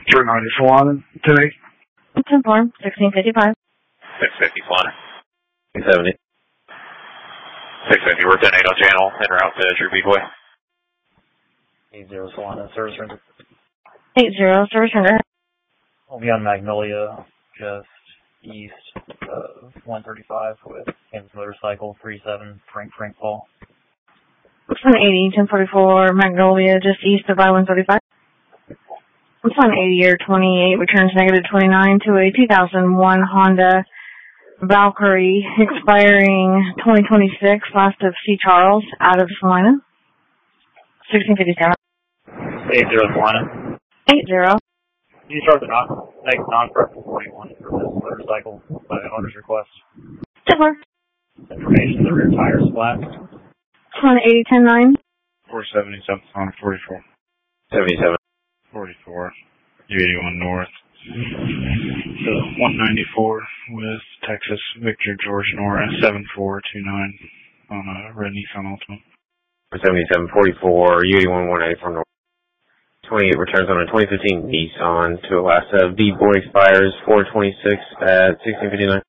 394 on today. 10-4, 1655. 650 flying. 270. 650, we're 10-8 on channel, en route to True Beefway. 80 Solana, service render. 80, service render. We'll be on Magnolia, just east of 135 with Kansas Motorcycle, 37, Frank Paul. 180, 1044, Magnolia, just east of I-135. 180 or 28, returns negative 29 to a 2001 Honda Valkyrie, expiring 2026, last of C. Charles, out of Salina. 1657. 80 Salina. 80. You start the next non-preferable 41 for this motorcycle by owner's request. 10-4. Information, the rear tire is flat. 180, 10-9. 477 on 44. 77. 44. U81 north. So 194 with Texas Victor George Nora 7429 on a red Nissan Altima. 77, 44, U81 184 north. 28 returns on a 2015 Nissan to Alaska. V board expires 426 at 1659.